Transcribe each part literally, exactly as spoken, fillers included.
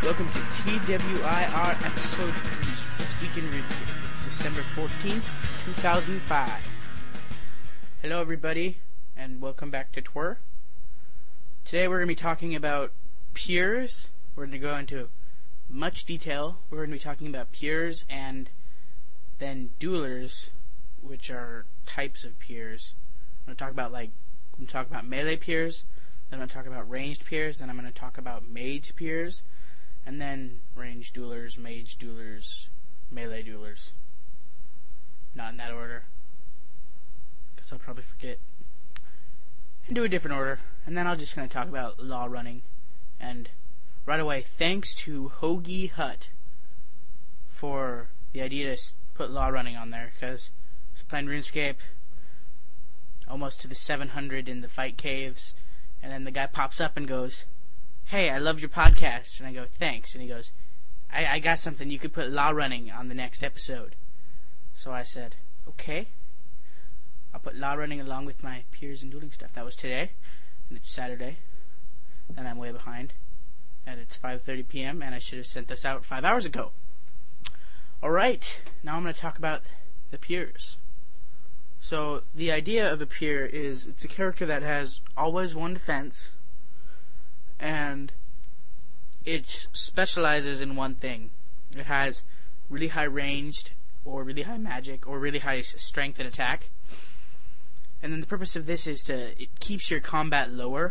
Welcome to T W I R episode three, This Week in Review. It's December fourteenth, two thousand five. Hello everybody, and welcome back to Twir. Today we're going to be talking about peers. We're going to go into much detail. We're going to be talking about peers and then duelers, which are types of peers. I'm going to talk about like, I'm going to talk about melee peers, then I'm going to talk about ranged peers, then I'm going to talk about mage peers, and then ranged duelers, mage duelers, melee duelers. Not in that order, because I'll probably forget. And do a different order, and then I'm just going to talk about law running. And right away, thanks to Hoagie Hut for the idea to put law running on there, because I was playing RuneScape, almost to the seven hundred in the fight caves, and then the guy pops up and goes, "Hey, I loved your podcast." And I go, "Thanks." And he goes, I, I got something, you could put law running on the next episode. So I said, okay, I'll put law running along with my peers and dueling stuff. That was today, and it's Saturday, and I'm way behind, and it's five thirty p.m., and I should have sent this out five hours ago. Alright, now I'm going to talk about the peers. So, the idea of a peer is, it's a character that has always one defense, and it specializes in one thing. It has really high ranged, or really high magic, or really high strength and attack. And then the purpose of this is to, it keeps your combat lower.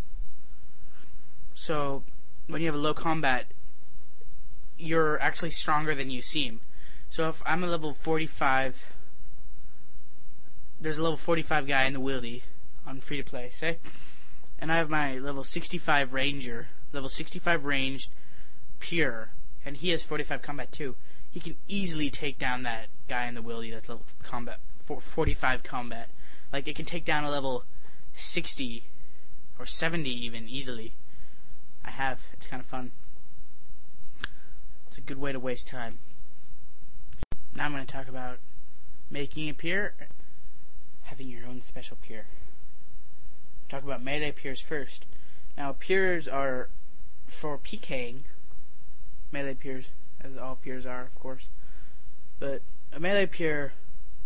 So, when you have a low combat, you're actually stronger than you seem. So if I'm a level forty-five, there's a level forty-five guy in the Wildy on free to play, say, and I have my level sixty-five ranger, level sixty-five ranged pure, and he has forty-five combat too. He can easily take down that guy in the Wildy that's level combat forty-five combat. Like, it can take down a level sixty or seventy even easily. I have. It's kind of fun. It's a good way to waste time. Now I'm going to talk about making a peer, having your own special peer. Talk about melee peers first. Now, peers are for PKing. Melee peers, as all peers are, of course. But a melee peer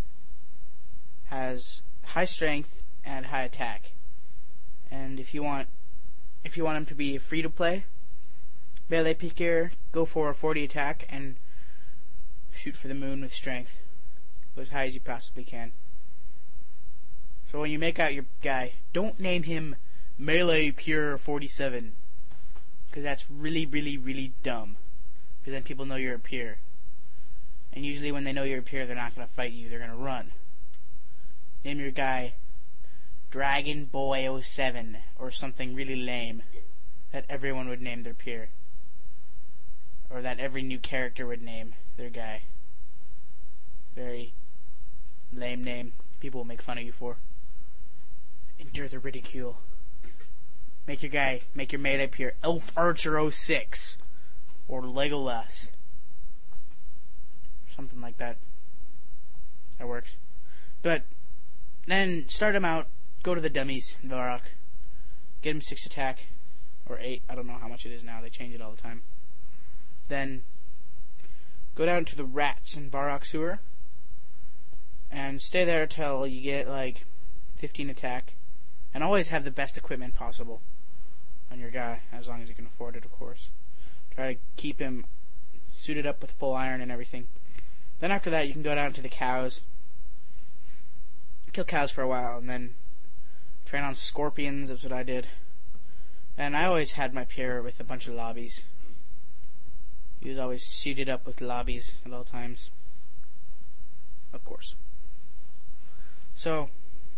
has high strength and high attack. And if you want, if you want him to be free to play, melee peer, go for a forty attack and shoot for the moon with strength. Go as high as you possibly can. So when you make out your guy, don't name him Melee Pure forty-seven, because that's really, really, really dumb. Because then people know you're a peer. And usually when they know you're a peer, they're not going to fight you, they're going to run. Name your guy Dragon Boy oh seven, or something really lame that everyone would name their peer. Or that every new character would name their guy. Very lame name. People will make fun of you for. Endure the ridicule. Make your guy, make your melee peer Elf Archer oh six. Or Legolas. Something like that. That works. But then start him out. Go to the dummies in Varrock. Get him six attack. Or eight. I don't know how much it is now. They change it all the time. Then go down to the rats in Varrock Sewer. And stay there till you get like fifteen attack. And always have the best equipment possible on your guy, as long as you can afford it, of course. Try to keep him suited up with full iron and everything. Then after that, you can go down to the cows. Kill cows for a while, and then train on scorpions. That's what I did. And I always had my peer with a bunch of lobbies. He was always suited up with lobbies at all times. Of course. So,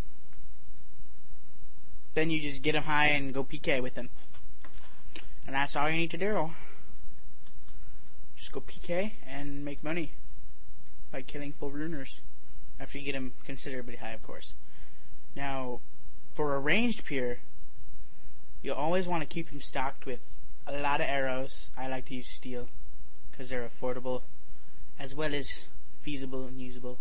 then you just get him high and go P K with him. And that's all you need to do. Just go P K and make money by killing full runers. After you get him considerably high, of course. Now, for a ranged peer, you'll always want to keep him stocked with a lot of arrows. I like to use steel, because they're affordable, as well as feasible and usable.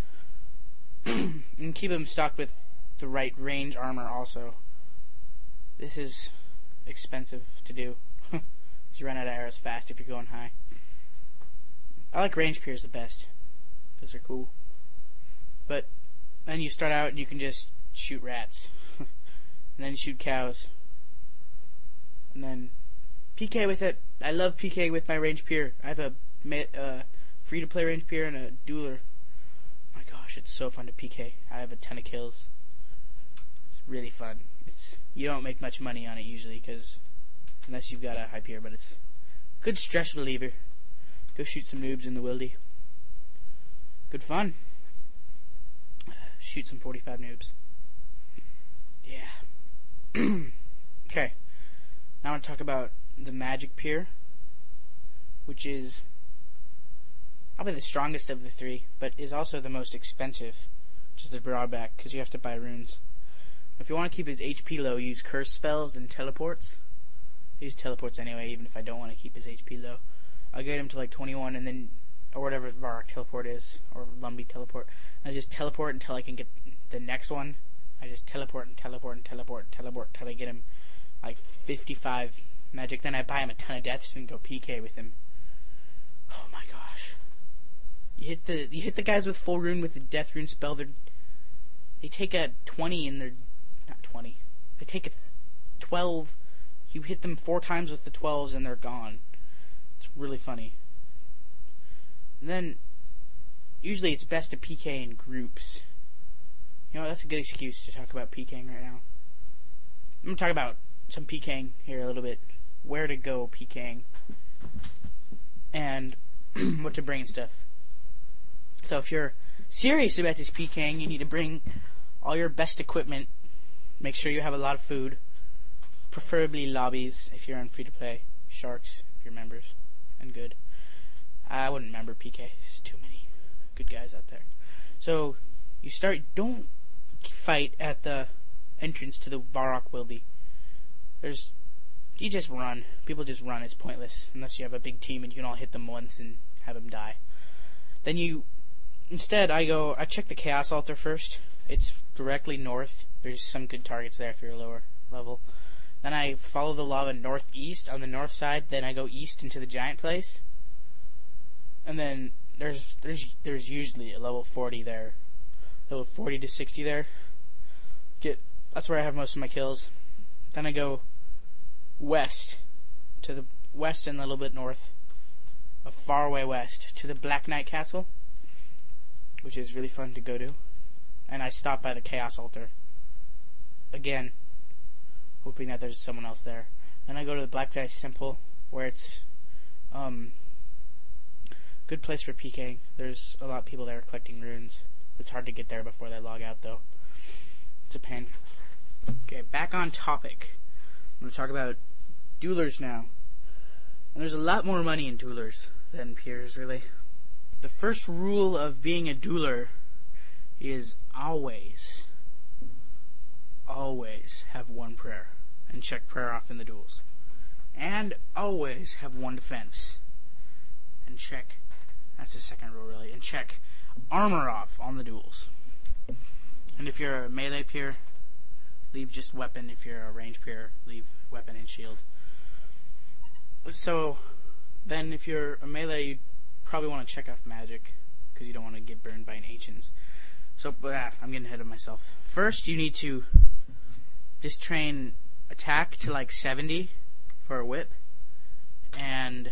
And keep him stocked with the right range armor also. This is expensive to do. because you run out of arrows fast if you're going high. I like range peers the best because they're cool. But then you start out and you can just shoot rats, and then you shoot cows, and then P K with it. I love P K with my range peer. I have a uh, free-to-play range peer and a dueler. My gosh, it's so fun to P K. I have a ton of kills. It's really fun. It's you don't make much money on it usually, because unless you've got a high peer, but it's good stress reliever. Go shoot some noobs in the wildy. Good fun. Shoot some forty-five noobs. Yeah. Okay. Now I want to talk about the magic peer, which is probably the strongest of the three, but is also the most expensive, which is the drawback, because you have to buy runes. If you want to keep his H P low, use curse spells and teleports. I use teleports anyway, even if I don't want to keep his H P low. I'll get him to like twenty-one, and then, or whatever Varrock teleport is, or Lumbee teleport. I just teleport until I can get the next one. I just teleport and teleport and teleport and teleport until I get him like fifty-five magic. Then I buy him a ton of deaths and go P K with him. Oh my gosh! You hit the you hit the guys with full rune with the death rune spell. They they take a twenty and they're not twenty. They take a twelve. You hit them four times with the twelves and they're gone. It's really funny. And then usually it's best to P K in groups. You know, that's a good excuse to talk about PKing right now. I'm going to talk about some PKing here a little bit. Where to go PKing. And what to bring and stuff. So if you're serious about this PKing, you need to bring all your best equipment. Make sure you have a lot of food. Preferably lobbies if you're on free-to-play. Sharks if you're members. And good. I wouldn't member P K. There's too many good guys out there. So you start. Don't fight at the entrance to the Varrock wildy. There's. You just run. People just run. It's pointless unless you have a big team and you can all hit them once and have them die. Then you. Instead, I go. I check the Chaos Altar first. It's directly north. There's some good targets there if you're lower level. Then I follow the lava northeast on the north side. Then I go east into the giant place. And then there's there's there's usually a level forty there, level forty to sixty there. Get that's where I have most of my kills. Then I go west to the west and a little bit north, a far away west to the Black Knight Castle, which is really fun to go to. And I stop by the Chaos Altar again, hoping that there's someone else there. Then I go to the Black Knight Temple, where it's um. good place for PKing. There's a lot of people there collecting runes. It's hard to get there before they log out, though. It's a pain. Okay, back on topic. I'm going to talk about duelers now. And there's a lot more money in duelers than peers, really. The first rule of being a dueler is always, always have one prayer. And check prayer off in the duels. And always have one defense. And check. That's the second rule, really. And check armor off on the duels. And if you're a melee peer, leave just weapon. If you're a range peer, leave weapon and shield. So, then if you're a melee, you probably want to check off magic, because you don't want to get burned by an ancients. So, ah, I'm getting ahead of myself. First, you need to just train attack to like seventy for a whip, and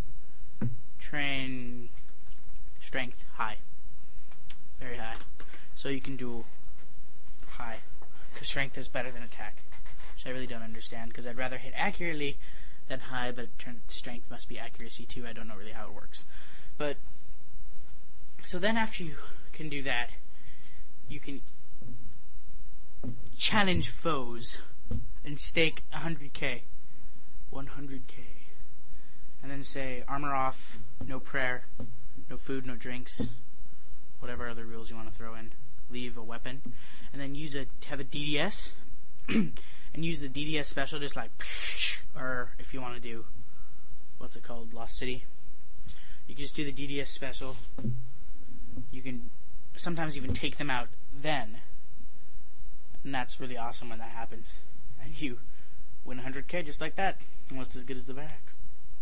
train strength high, very high, so you can do high, because strength is better than attack, which I really don't understand, because I'd rather hit accurately than high, but strength must be accuracy too. I don't know really how it works. But so then after you can do that, you can challenge foes and stake one hundred K, one hundred K, and then say armor off, no prayer, no food, no drinks, whatever other rules you want to throw in. Leave a weapon, and then use a have a D D S, and use the D D S special, just like, or if you want to do, what's it called, Lost City. You can just do the D D S special. You can sometimes even take them out then, and that's really awesome when that happens. And you win one hundred K just like that, almost as good as the Varrocks.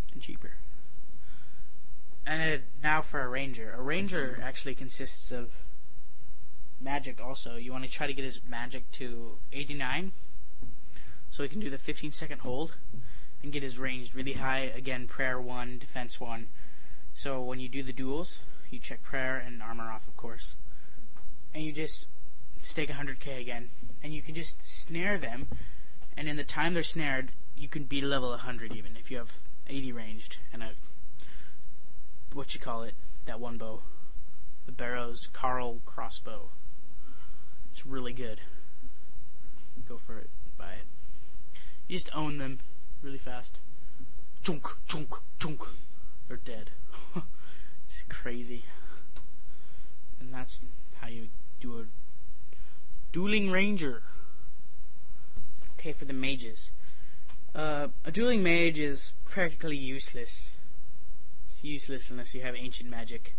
and cheaper. And uh, now for a ranger. A ranger actually consists of magic also. You want to try to get his magic to eighty-nine, so he can do the fifteen second hold and get his ranged really high. Again, prayer one, defense one. So when you do the duels, you check prayer and armor off, of course. And you just stake one hundred K again. And you can just snare them, and in the time they're snared, you can be level one hundred even, if you have eighty ranged and a, what you call it, that one bow. The Barrows Carl crossbow. It's really good. Go for it. Buy it. You just own them really fast. Chunk, chunk, chunk. They're dead. It's crazy. And that's how you do a dueling ranger. Okay, for the mages. Uh, a dueling mage is practically useless. It's useless unless you have ancient magic.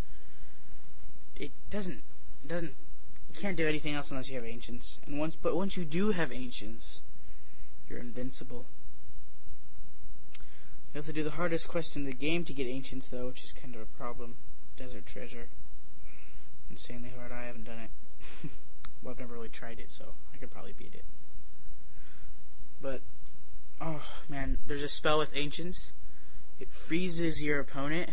It doesn't, it doesn't, you can't do anything else unless you have ancients. And once, but once you do have ancients, you're invincible. You have to do the hardest quest in the game to get ancients, though, which is kind of a problem. Desert Treasure. Insanely hard. I haven't done it. Well, I've never really tried it, so I could probably beat it. But, oh, man, there's a spell with ancients. It freezes your opponent,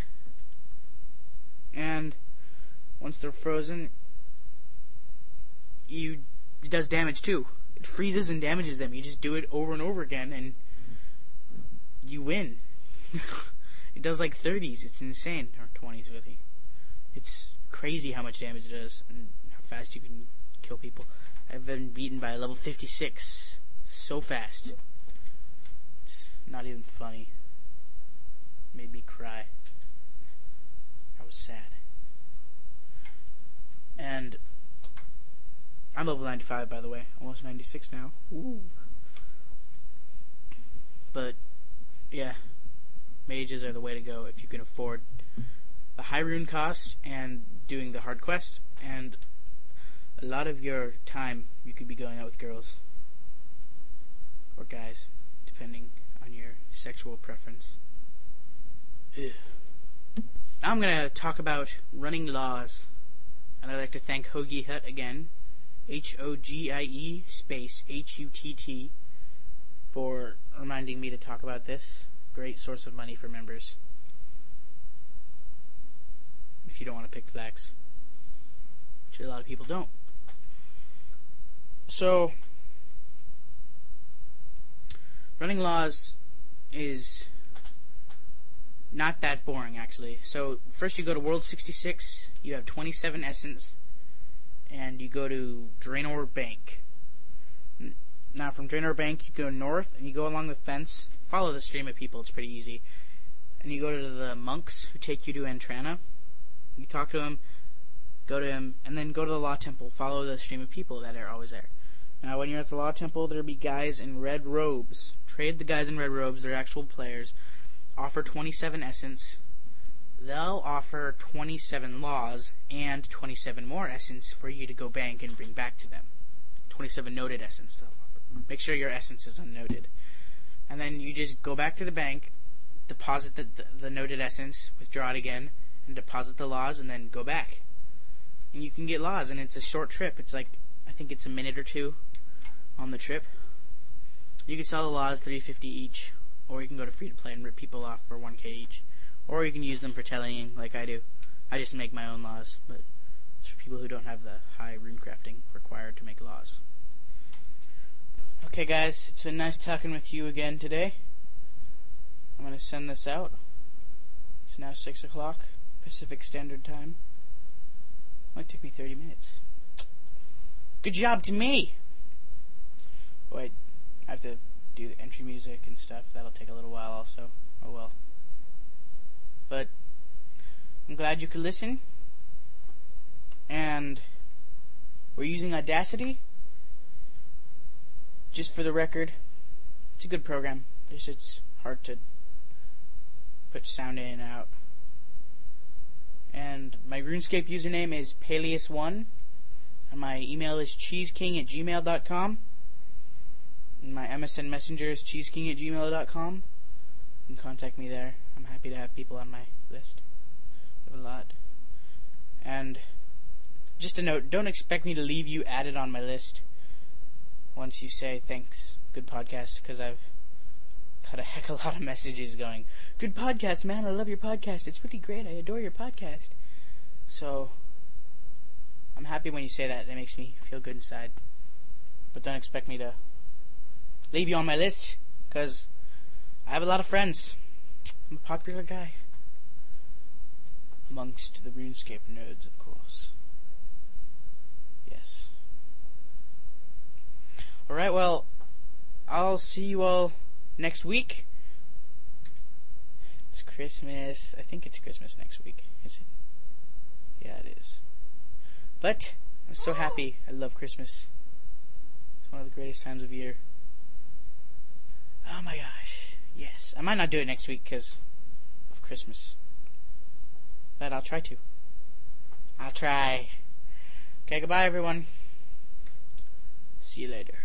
and once they're frozen, you it does damage too. It freezes and damages them. You just do it over and over again, and you win. It does like thirties. It's insane. Or twenties, really. It's crazy how much damage it does, and how fast you can kill people. I've been beaten by level fifty-six so fast. It's not even funny. It made me cry. I was sad. And I'm level ninety-five, by the way. Almost ninety-six now. Ooh. But, yeah. Mages are the way to go if you can afford the high rune cost and doing the hard quest, and a lot of your time you could be going out with girls. Or guys, depending on your sexual preference. Ugh. Now I'm going to talk about running laws. And I'd like to thank Hoagie Hut again, H O G I E space H U T T, for reminding me to talk about this. Great source of money for members. If you don't want to pick flags. Which a lot of people don't. So, running laws is not that boring, actually. So, first you go to World sixty-six, you have twenty-seven Essence, and you go to Draenor Bank. Now, from Draenor Bank, you go north, and you go along the fence, follow the stream of people, it's pretty easy. And you go to the monks who take you to Antrana. You talk to them, go to him, and then go to the Law Temple, follow the stream of people that are always there. Now, when you're at the Law Temple, there'll be guys in red robes. Trade the guys in red robes, they're actual players. Offer twenty-seven Essence. They'll offer twenty-seven laws and twenty-seven more Essence for you to go bank and bring back to them. twenty-seven noted Essence they'll offer. Make sure your Essence is unnoted. And then you just go back to the bank, deposit the, the, the noted Essence, withdraw it again, and deposit the laws, and then go back. And you can get laws, and it's a short trip. It's like, I think it's a minute or two on the trip. You can sell the laws three fifty each, or you can go to free to play and rip people off for one K each. Or you can use them for tallying like I do. I just make my own laws, but it's for people who don't have the high rune crafting required to make laws. Okay guys, it's been nice talking with you again today. I'm going to send this out. It's now six o'clock Pacific Standard Time. Might take me thirty minutes. Good job to me! Wait, I have to do the entry music and stuff. That'll take a little while also. Oh well. But I'm glad you could listen. And we're using Audacity. Just for the record, it's a good program. Just it's hard to put sound in and out. And my RuneScape username is Peleus one. And my email is cheeseking at gmail dot com. And my M S N Messenger is cheeseking at gmail dot com. You can contact me there. I'm happy to have people on my list. I have a lot. And just a note, don't expect me to leave you added on my list once you say thanks, good podcast, because I've got a heck of a lot of messages going, good podcast, man, I love your podcast, it's really great, I adore your podcast. So, I'm happy when you say that, that makes me feel good inside. But don't expect me to leave you on my list, because I have a lot of friends. I'm a popular guy. Amongst the RuneScape nerds, of course. Yes. Alright, well, I'll see you all next week. It's Christmas. I think it's Christmas next week. Is it? Yeah, it is. But, I'm so happy. I love Christmas. It's one of the greatest times of year. Oh my gosh. Yes. I might not do it next week because of Christmas. But I'll try to. I'll try. Okay, goodbye everyone. See you later.